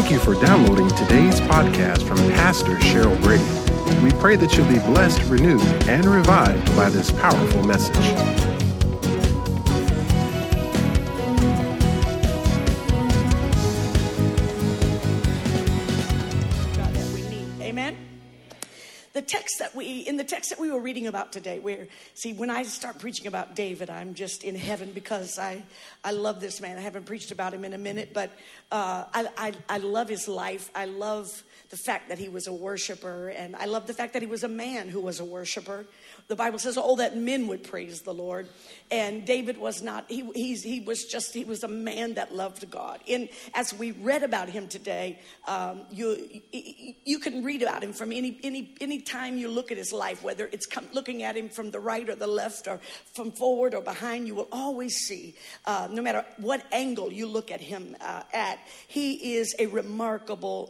Thank you for downloading today's podcast from Pastor Cheryl Brady. We pray that you'll be blessed, renewed, and revived by this powerful message. Amen. The text that we were reading about today, when I start preaching about David, I'm just in heaven because I love this man. I haven't preached about him in a minute, but I love his life. I love the fact that he was a worshiper, and I love the fact that he was a man who was a worshiper. The Bible says, "Oh, that men would praise the Lord." And David was not. He was a man that loved God. And as we read about him today, you can read about him from any time you look at his life, whether it's looking at him from the right or the left, or from forward or behind. You will always see, no matter what angle you look at him at, he is a remarkable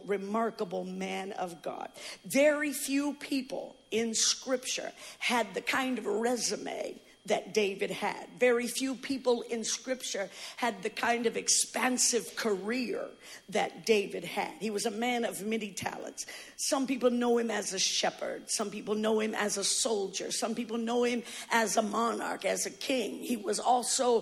man of God. Very few people in Scripture had the kind of resume that David had. Very few people in Scripture had the kind of expansive career that David had. He was a man of many talents. Some people know him as a shepherd. Some people know him as a soldier. Some people know him as a monarch, as a king. He was also,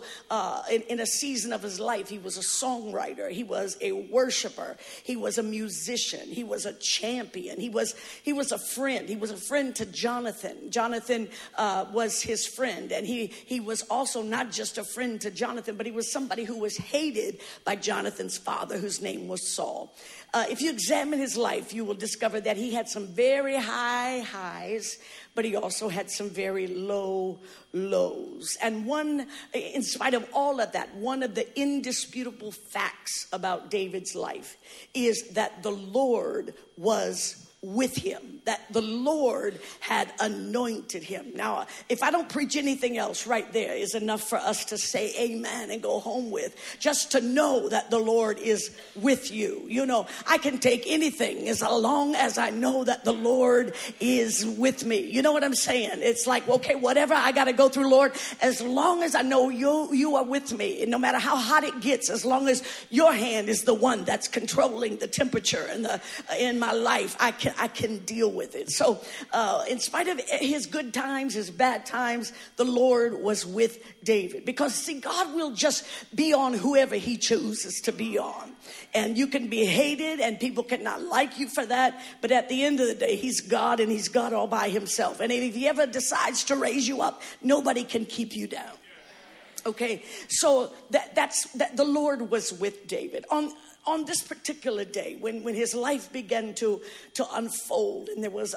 in a season of his life, he was a songwriter. He was a worshiper. He was a musician. He was a champion. He was a friend. He was a friend to Jonathan. Jonathan was his friend. And he was also not just a friend to Jonathan, but he was somebody who was hated by Jonathan's father, whose name was Saul. If you examine his life, you will discover that he had some very high highs, but he also had some very low lows. And in spite of all of that, one of the indisputable facts about David's life is that the Lord was with him, that the Lord had anointed him. Now, if I don't preach anything else, right there is enough for us to say amen and go home with, just to know that the Lord is with you. You know, I can take anything as long as I know that the Lord is with me. You know what I'm saying? It's like, okay, whatever I got to go through, Lord, as long as I know you are with me, and no matter how hot it gets, as long as your hand is the one that's controlling the temperature in my life, I can deal with it. So in spite of his good times, his bad times, the Lord was with David. Because, see, God will just be on whoever he chooses to be on. And you can be hated and people cannot like you for that. But at the end of the day, he's God, and he's God all by himself. And if he ever decides to raise you up, nobody can keep you down. Okay, so that's the Lord was with David. On this particular day, when his life began to unfold, and there was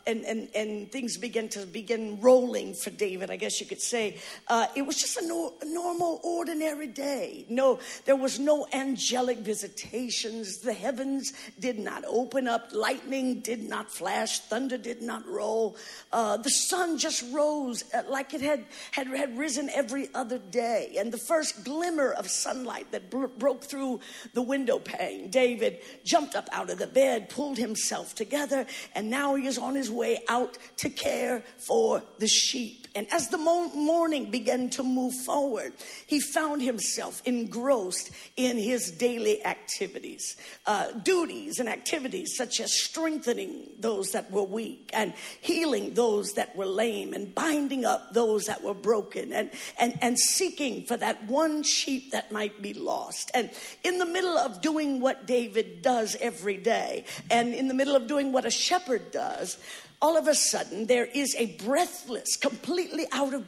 and things began rolling for David, I guess you could say, it was just a normal, ordinary day. No, there was no angelic visitations. The heavens did not open up. Lightning did not flash. Thunder did not roll. The sun just rose like it had risen every other day. And the first glimmer of sunlight that broke through the window pane, David jumped up out of the bed, pulled himself together, and now he is on his way out to care for the sheep. And as the morning began to move forward, he found himself engrossed in his daily activities, duties and activities such as strengthening those that were weak, and healing those that were lame, and binding up those that were broken, and seeking for that one sheep that might be lost. And in the middle of doing what David does every day, and in the middle of doing what a shepherd does, all of a sudden there is a breathless, completely out of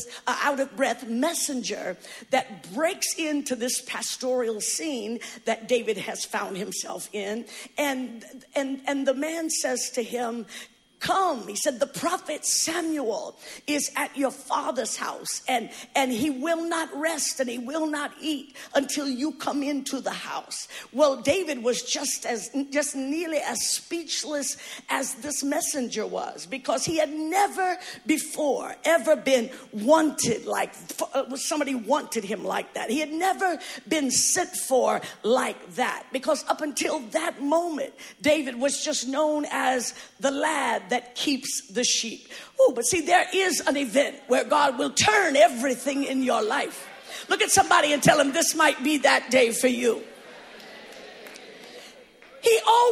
breath messenger that breaks into this pastoral scene that David has found himself in. And the man says to him, "Come," he said, "the prophet Samuel is at your father's house, and he will not rest and he will not eat until you come into the house." Well, David was just nearly as speechless as this messenger was, because he had never before ever been wanted somebody wanted him like that. He had never been sent for like that, because up until that moment, David was just known as the lad that keeps the sheep. Oh, but see, there is an event where God will turn everything in your life. Look at somebody and tell them this might be that day for you.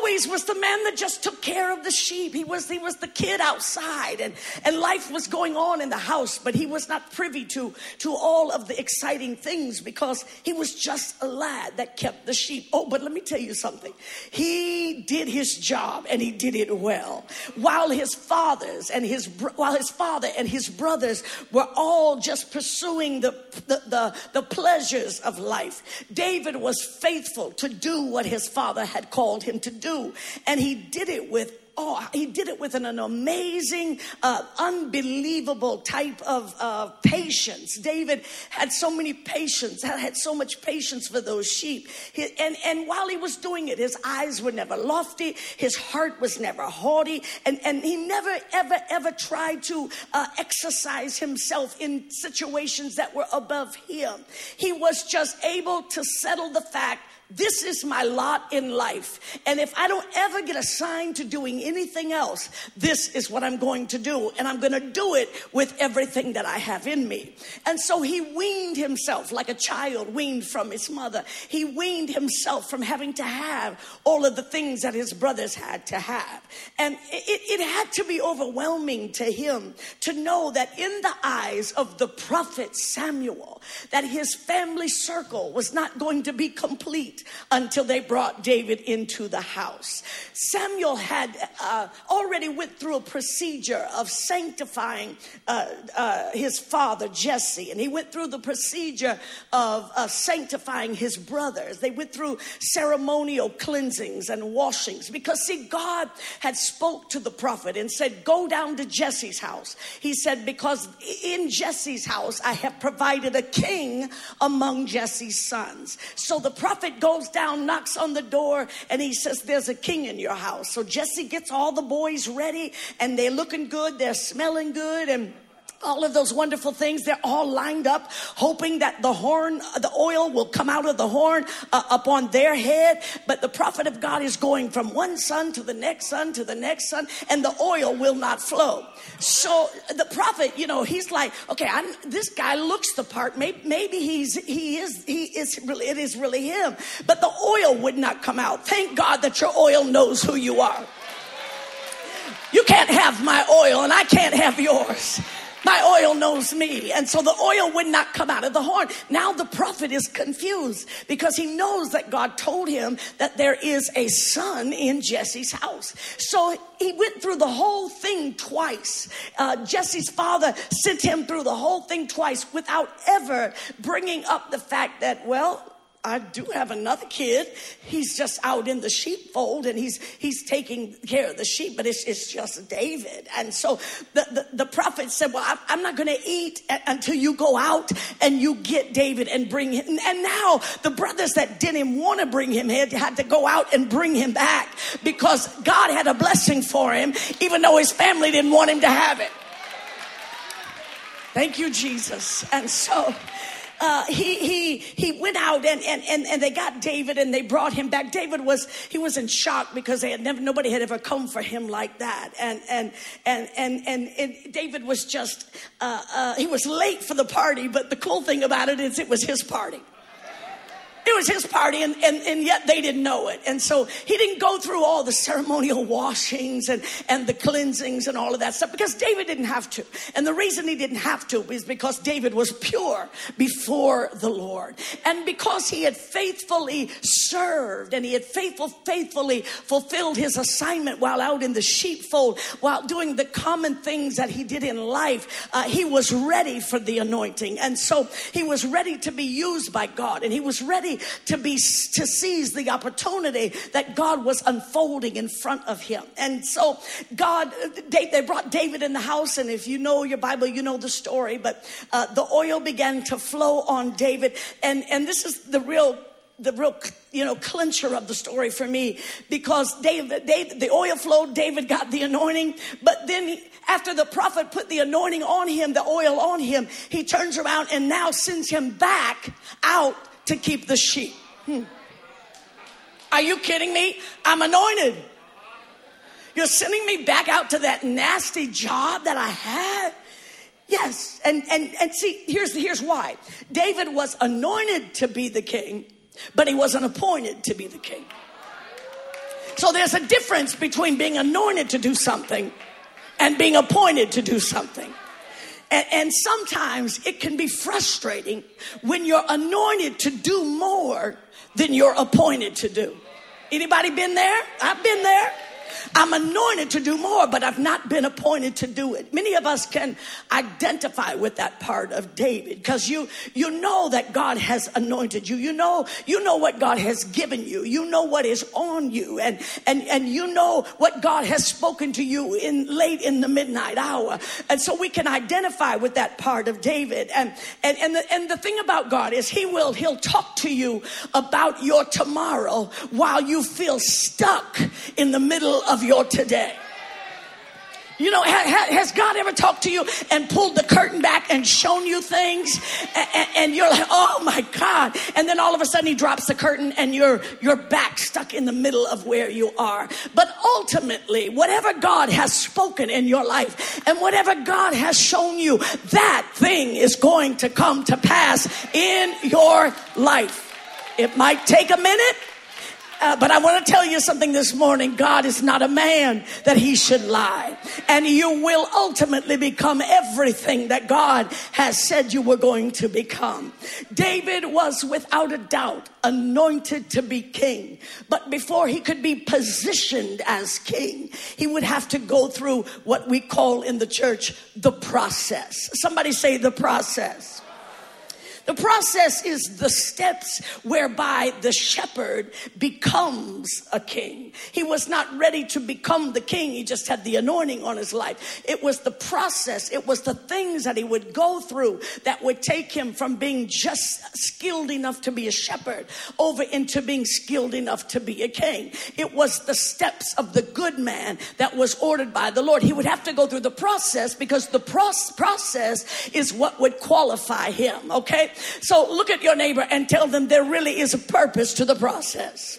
always was the man that just took care of the sheep. He was the kid outside, and life was going on in the house, but he was not privy to all of the exciting things because he was just a lad that kept the sheep. Oh, but let me tell you something. He did his job and he did it well. While his father and his brothers were all just pursuing the pleasures of life, David was faithful to do what his father had called him to do, and he did it with an amazing, unbelievable type of patience. David had so much patience for those sheep. And while he was doing it, his eyes were never lofty. His heart was never haughty. And he never, ever tried to exercise himself in situations that were above him. He was just able to settle the fact, this is my lot in life. And if I don't ever get assigned to doing anything else, this is what I'm going to do. And I'm going to do it with everything that I have in me. And so he weaned himself like a child weaned from his mother. He weaned himself from having to have all of the things that his brothers had to have. And it had to be overwhelming to him to know that in the eyes of the prophet Samuel, that his family circle was not going to be complete until they brought David into the house. Samuel had already went through a procedure of sanctifying his father Jesse, and he went through the procedure of sanctifying his brothers. They went through ceremonial cleansings and washings because, see, God had spoke to the prophet and said, go down to Jesse's house. He said, because in Jesse's house I have provided a king among Jesse's sons. So the prophet goes down, knocks on the door, and he says, there's a king in your house. So Jesse gets all the boys ready, and they're looking good, they're smelling good, and all of those wonderful things. They're all lined up, hoping that the oil will come out of the horn upon their head. But the prophet of God is going from one son to the next son to the next son, and the oil will not flow. So the prophet, he's like, okay, this guy looks the part. Maybe it is really him. But the oil would not come out. Thank God that your oil knows who you are. You can't have my oil, and I can't have yours. My oil knows me. And so the oil would not come out of the horn. Now the prophet is confused because he knows that God told him that there is a son in Jesse's house. So he went through the whole thing twice. Jesse's father sent him through the whole thing twice without ever bringing up the fact that, well, I do have another kid. He's just out in the sheepfold, and he's taking care of the sheep, but it's just David. And so the prophet said, well, I'm not going to eat until you go out and you get David and bring him. And now the brothers that didn't want to bring him had to go out and bring him back because God had a blessing for him, even though his family didn't want him to have it. Thank you, Jesus. And so he went out and they got David and they brought him back. David was in shock because nobody had ever come for him like that. And David was just, he was late for the party, but the cool thing about it is it was his party. It was his party, and yet they didn't know it. And so he didn't go through all the ceremonial washings and the cleansings and all of that stuff because David didn't have to. And the reason he didn't have to is because David was pure before the Lord. And because he had faithfully served and he had faithfully fulfilled his assignment while out in the sheepfold, while doing the common things that he did in life, he was ready for the anointing. And so he was ready to be used by God, and he was ready to seize the opportunity that God was unfolding in front of him. And so they brought David in the house, and if you know your Bible, you know the story, but the oil began to flow on David. And this is the real clincher of the story for me, because the oil flowed, David got the anointing, but then after the prophet put the anointing on him, the oil on him, he turns around and now sends him back out to keep the sheep. Are you kidding me? I'm anointed. You're sending me back out to that nasty job that I had? Yes. And see, here's why. David was anointed to be the king, but he wasn't appointed to be the king. So there's a difference between being anointed to do something and being appointed to do something. And sometimes it can be frustrating when you're anointed to do more than you're appointed to do. Anybody been there? I've been there. I'm anointed to do more, but I've not been appointed to do it. Many of us can identify with that part of David because you know that God has anointed you. You know what God has given you. You know what is on you, and you know what God has spoken to you late in the midnight hour. And so we can identify with that part of David. And the thing about God is he'll talk to you about your tomorrow while you feel stuck in the middle of your today. You know, has God ever talked to you and pulled the curtain back and shown you things and you're like, oh my God, and then all of a sudden he drops the curtain and you're back stuck in the middle of where you are. But ultimately, whatever God has spoken in your life and whatever God has shown you, that thing is going to come to pass in your life. It might take a minute. But I want to tell you something this morning. God is not a man that he should lie. And you will ultimately become everything that God has said you were going to become. David was without a doubt anointed to be king. But before he could be positioned as king, he would have to go through what we call in the church the process. Somebody say the process. The process is the steps whereby the shepherd becomes a king. He was not ready to become the king. He just had the anointing on his life. It was the process. It was the things that he would go through that would take him from being just skilled enough to be a shepherd over into being skilled enough to be a king. It was the steps of the good man that was ordered by the Lord. He would have to go through the process because the process is what would qualify him. Okay? So look at your neighbor and tell them there really is a purpose to the process.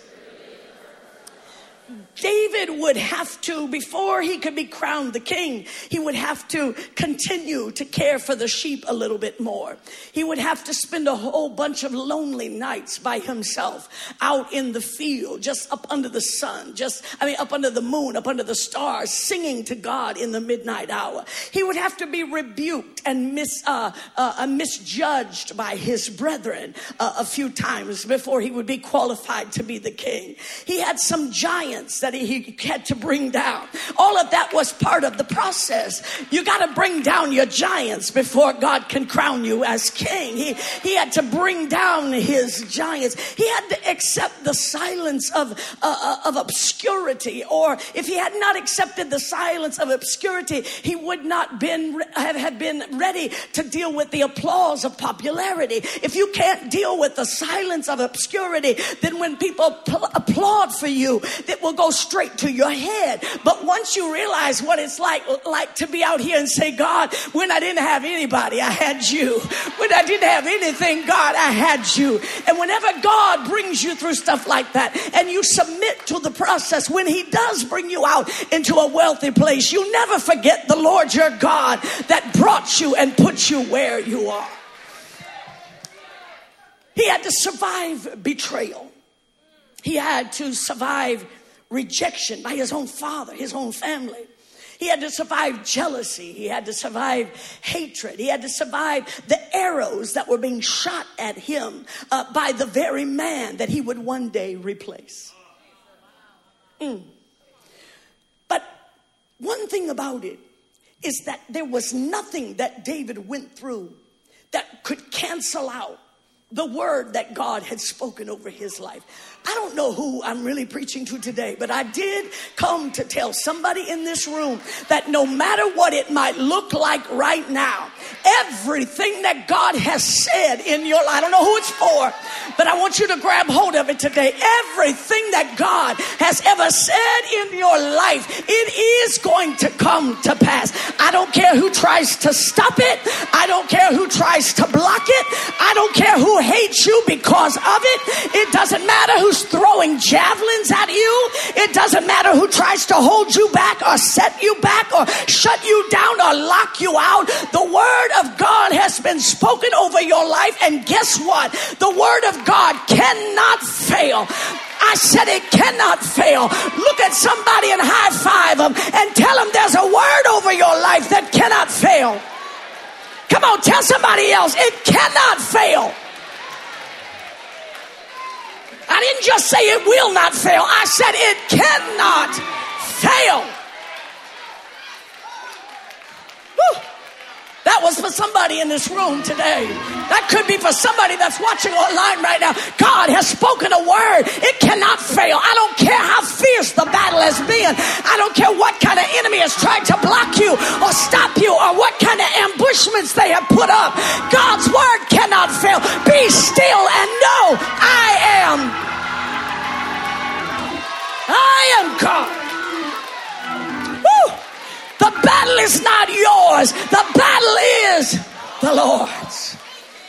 David would have to, before he could be crowned the king, he would have to continue to care for the sheep a little bit more. He would have to spend a whole bunch of lonely nights by himself out in the field, just up under the sun, up under the moon, up under the stars, singing to God in the midnight hour. He would have to be rebuked and misjudged by his brethren a few times before he would be qualified to be the king. He had some giants that he had to bring down. All of that was part of the process. You got to bring down your giants before God can crown you as king. He had to bring down his giants. He had to accept the silence of obscurity, or if he had not accepted the silence of obscurity, he would not have been ready to deal with the applause of popularity. If you can't deal with the silence of obscurity, then when people applaud for you, it will go straight to your head. But once you realize what it's like to be out here and say, God, when I didn't have anybody, I had you. When I didn't have anything, God, I had you. And whenever God brings you through stuff like that and you submit to the process, when he does bring you out into a wealthy place, you never forget the Lord your God that brought you and put you where you are. He had to survive betrayal. He had to survive rejection by his own father, his own family. He had to survive jealousy. He had to survive hatred. He had to survive the arrows that were being shot at him by the very man that he would one day replace. But one thing about it is that there was nothing that David went through that could cancel out the word that God had spoken over his life. I don't know who I'm really preaching to today, but I did come to tell somebody in this room that no matter what it might look like right now, everything that God has said in your life, I don't know who it's for, but I want you to grab hold of it today. Everything that God has ever said in your life, it is going to come to pass. I don't care who tries to stop it. I don't care who tries to block it. I don't care who hates you because of it. It doesn't matter who's throwing javelins at you. It doesn't matter who tries to hold you back or set you back or shut you down or lock you out. The word of God has been spoken over your life, and guess what? The word of God cannot fail. I said it cannot fail. Look at somebody and high five them and tell them there's a word over your life that cannot fail. Come on, tell somebody else it cannot fail. I didn't just say it will not fail. I said it cannot fail. Whew. That was for somebody in this room today. That could be for somebody that's watching online right now. God has spoken a word. It cannot fail. I don't care how fierce the battle has been. I don't care what kind of enemy has tried to block you or stop you or what kind of ambushments they have put up. God's word cannot fail. Be still and know I am God. Woo! The battle is not yours. The battle is the Lord's.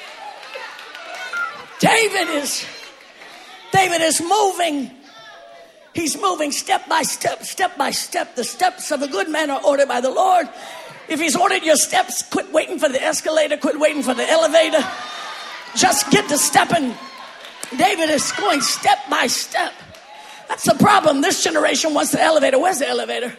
David is moving. He's moving step by step, step by step. The steps of a good man are ordered by the Lord. If he's ordered your steps, quit waiting for the escalator, quit waiting for the elevator. Just get to stepping. David is going step by step. That's the problem. This generation wants the elevator. Where's the elevator?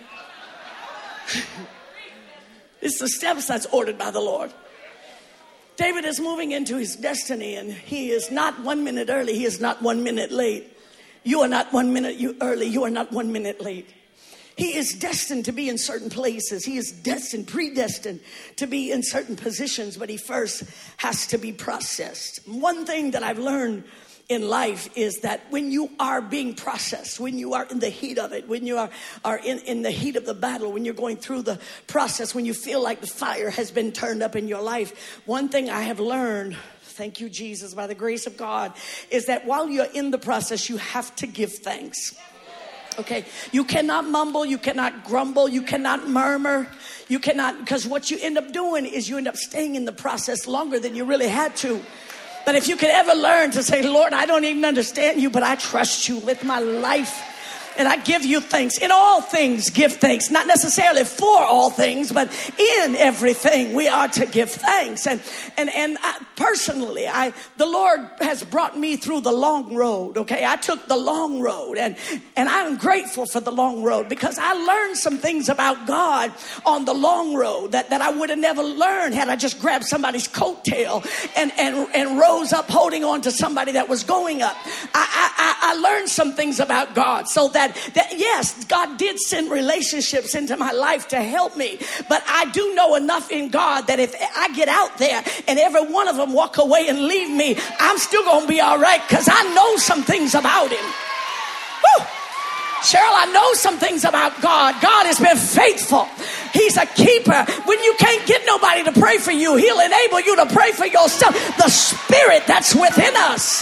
It's the steps that's ordered by the Lord. David is moving into his destiny, and he is not 1 minute early. He is not 1 minute late. You are not 1 minute early. You are not 1 minute late. He is destined to be in certain places. He is predestined to be in certain positions, but he first has to be processed. One thing that I've learned in life is that when you are being processed, when you are in the heat of it, when you are in the heat of the battle, when you're going through the process, when you feel like the fire has been turned up in your life, one thing I have learned, thank you, Jesus, by the grace of God, is that while you're in the process, you have to give thanks. Okay, you cannot mumble, you cannot grumble, you cannot murmur, you cannot, because what you end up doing is you end up staying in the process longer than you really had to. But if you could ever learn to say, Lord, I don't even understand you, but I trust you with my life. And I give you thanks. In all things, give thanks. Not necessarily for all things, but in everything we are to give thanks. And personally, the Lord has brought me through the long road. Okay, I took the long road, and I'm grateful for the long road because I learned some things about God on the long road that I would have never learned had I just grabbed somebody's coattail and rose up holding on to somebody that was going up. I learned some things about God, so that yes, God did send relationships into my life to help me, but I do know enough in God that if I get out there and every one of them walk away and leave me, I'm still gonna be all right because I know some things about him. Woo! Cheryl, I know some things about God. God has been faithful. He's a keeper. When you can't get nobody to pray for you, he'll enable you to pray for yourself. The spirit that's within us.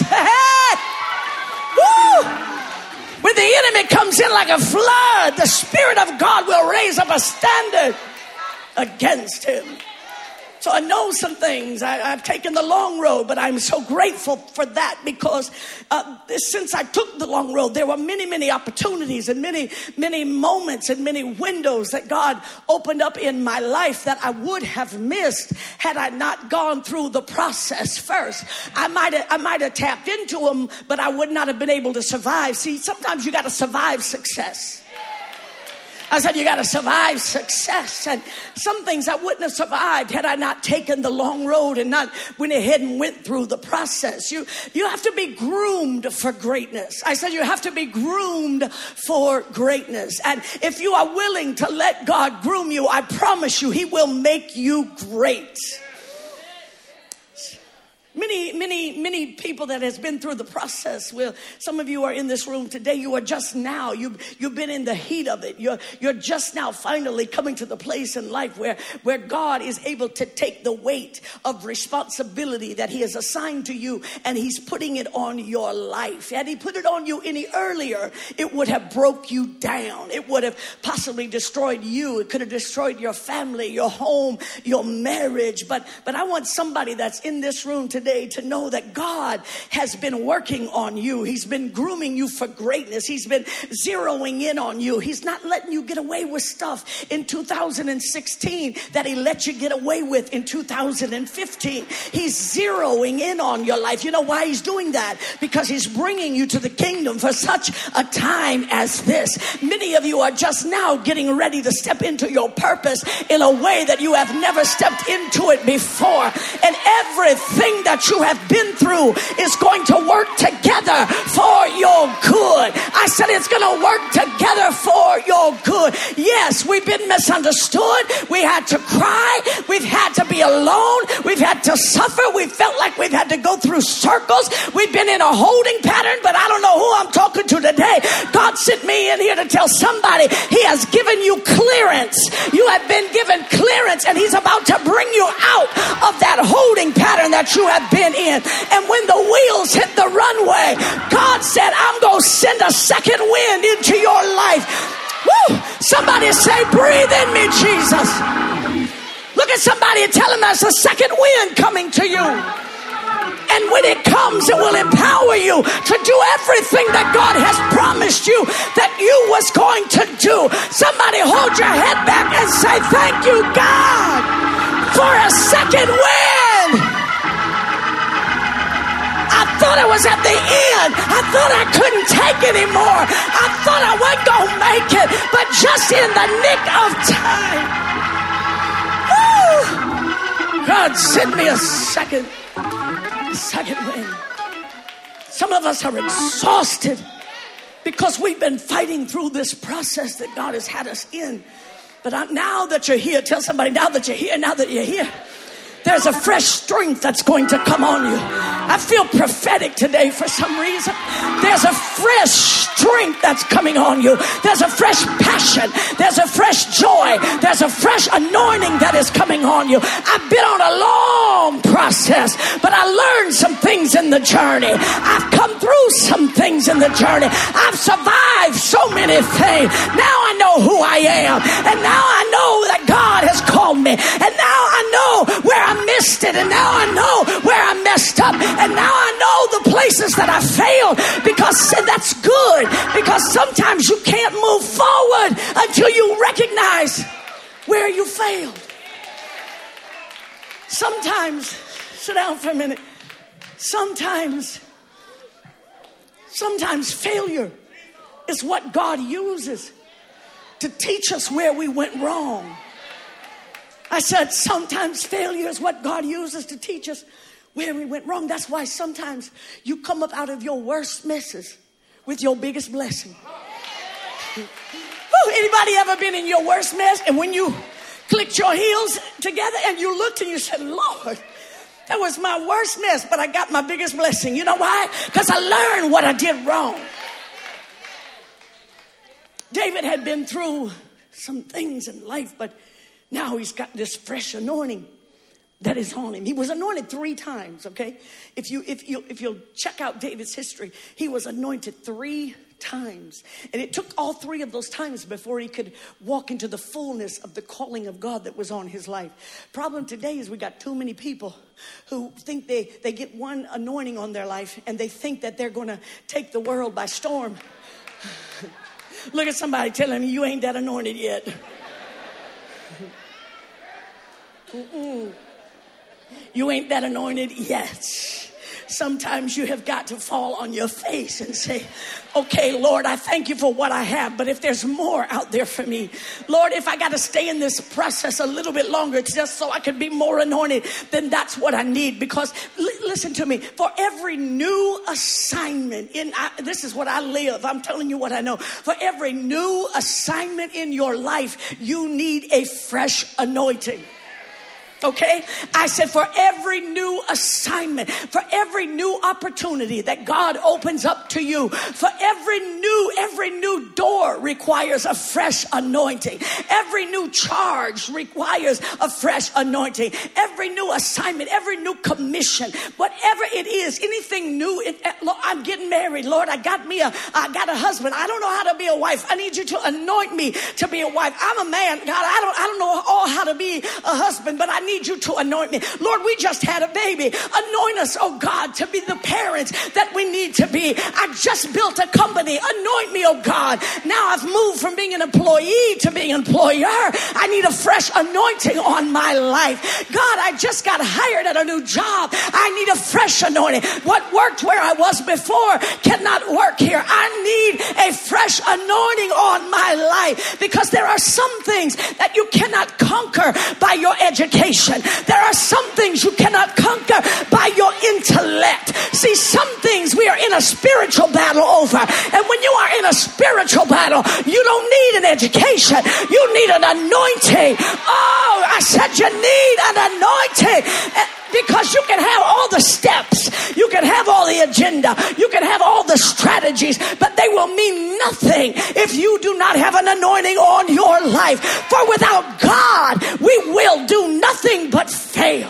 Woo! When the enemy comes in like a flood, the Spirit of God will raise up a standard against him. So I know some things. I've taken the long road, but I'm so grateful for that because since I took the long road, there were many, many opportunities and many, many moments and many windows that God opened up in my life that I would have missed had I not gone through the process first. I might have tapped into them, but I would not have been able to survive. See, sometimes you got to survive success. I said, you got to survive success. And some things I wouldn't have survived had I not taken the long road and not went ahead and went through the process. You have to be groomed for greatness. I said, you have to be groomed for greatness. And if you are willing to let God groom you, I promise you, he will make you great. Many people that has been through the process. Well, some of you are in this room today. You are just now. You've been in the heat of it. You're just now finally coming to the place in life where God is able to take the weight of responsibility that he has assigned to you, and he's putting it on your life. Had he put it on you any earlier, it would have broke you down. It would have possibly destroyed you. It could have destroyed your family, your home, your marriage. But I want somebody that's in this room today today to know that God has been working on you. He's been grooming you for greatness. He's been zeroing in on you. He's not letting you get away with stuff in 2016 that he let you get away with in 2015. He's zeroing in on your life. You know why he's doing that? Because he's bringing you to the kingdom for such a time as this. Many of you are just now getting ready to step into your purpose in a way that you have never stepped into it before. And everything that you have been through is going to work together for your good. I said it's going to work together for your good. Yes, we've been misunderstood. We had to cry. We've had to be alone. We've had to suffer. We felt like we've had to go through circles. We've been in a holding pattern, but I don't know who I'm talking to today. God sent me in here to tell somebody he has given you clearance. You have been given clearance, and he's about to bring you out of that holding pattern that you have been in. And when the wheels hit the runway, God said, I'm going to send a second wind into your life. Woo! Somebody say, breathe in me, Jesus. Look at somebody and tell them there's a second wind coming to you. And when it comes, it will empower you to do everything that God has promised you that you was going to do. Somebody hold your head back and say, thank you, God, for a second wind. I thought I was at the end. I thought I couldn't take anymore. I thought I wasn't going to make it. But just in the nick of time, woo, God sent me a second wind. Some of us are exhausted because we've been fighting through this process that God has had us in. But now that you're here, tell somebody, now that you're here, there's a fresh strength that's going to come on you. I feel prophetic today for some reason. There's a fresh strength that's coming on you. There's a fresh passion. There's a fresh joy. There's a fresh anointing that is coming on you. I've been on a long process, but I learned some things in the journey. I've come through some things in the journey. I've survived so many things. Now I know who I am. And now I know that God has called me. And now I know where I missed it, and now I know where I messed up, and now I know the places that I failed, because that's good, because sometimes you can't move forward until you recognize where you failed. Sometimes, sit down for a minute, sometimes failure is what God uses to teach us where we went wrong. I said sometimes failure is what God uses to teach us where we went wrong. That's why sometimes you come up out of your worst messes with your biggest blessing. Anybody ever been in your worst mess, and when you clicked your heels together and you looked and you said, Lord, that was my worst mess, but I got my biggest blessing. You know why? Because I learned what I did wrong. David had been through some things in life, but now he's got this fresh anointing that is on him. He was anointed 3 times, okay? If you'll check out David's history, he was anointed 3 times. And it took all 3 of those times before he could walk into the fullness of the calling of God that was on his life. Problem today is we got too many people who think they get one anointing on their life and they think that they're going to take the world by storm. Look at somebody telling me you ain't that anointed yet. You ain't that anointed yet. Sometimes you have got to fall on your face and say, okay, Lord, I thank you for what I have, but if there's more out there for me, Lord, if I got to stay in this process a little bit longer just so I can be more anointed, then that's what I need. Because listen to me, for every new assignment this is what I live. I'm telling you what I know. For every new assignment in your life, you need a fresh anointing. Okay, I said for every new assignment, for every new opportunity that God opens up to you, for every new door requires a fresh anointing. Every new charge requires a fresh anointing. Every new assignment, every new commission, whatever it is, anything new. Lord, I'm getting married. Lord, I got a husband. I don't know how to be a wife. I need you to anoint me to be a wife. I'm a man. God, I don't know all how to be a husband, but I need you to anoint me. Lord, we just had a baby. Anoint us, oh God, to be the parents that we need to be. I just built a company. Anoint me, oh God. Now I've moved from being an employee to being an employer. I need a fresh anointing on my life. God, I just got hired at a new job. I need a fresh anointing. What worked where I was before cannot work here. I need a fresh anointing on my life, because there are some things that you cannot conquer by your education. There are some things you cannot conquer by your intellect. See, some things we are in a spiritual battle over. And when you are in a spiritual battle, you don't need an education. You need an anointing. Oh, I said you need an anointing. Because you can have all the steps, you can have all the agenda, you can have all the strategies, but they will mean nothing if you do not have an anointing on your life. For without God, we will do nothing but fail.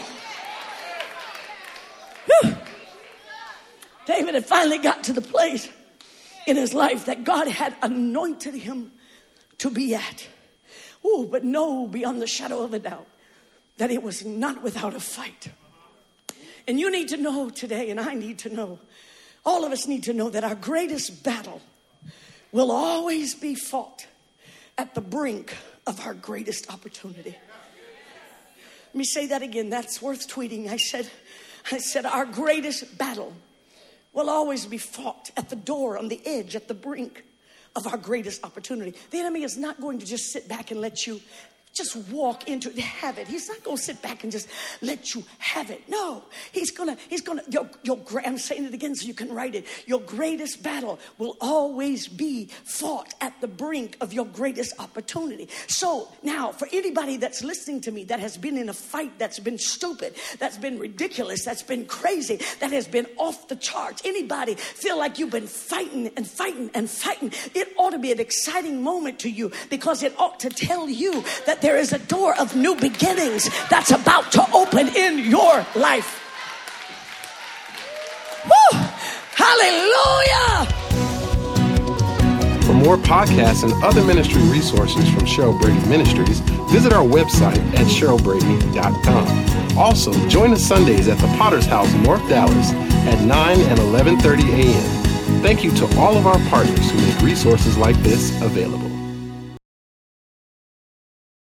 Whew. David had finally got to the place in his life that God had anointed him to be at. Oh, but know beyond the shadow of a doubt that it was not without a fight. And you need to know today, and I need to know, all of us need to know that our greatest battle will always be fought at the brink of our greatest opportunity. Let me say that again. That's worth tweeting. I said our greatest battle will always be fought at the door, on the edge, at the brink of our greatest opportunity. The enemy is not going to just sit back and let you just walk into it, have it. He's not going to sit back and just let you have it. No, he's gonna, I'm saying it again so you can write it. Your greatest battle will always be fought at the brink of your greatest opportunity. So now, for anybody that's listening to me that has been in a fight that's been stupid, that's been ridiculous, that's been crazy, that has been off the charts, anybody feel like you've been fighting and fighting and fighting, it ought to be an exciting moment to you, because it ought to tell you that there is a door of new beginnings that's about to open in your life. Woo! Hallelujah! For more podcasts and other ministry resources from Cheryl Brady Ministries, visit our website at CherylBrady.com. Also, join us Sundays at the Potter's House, North Dallas at 9 and 11:30 a.m. Thank you to all of our partners who make resources like this available.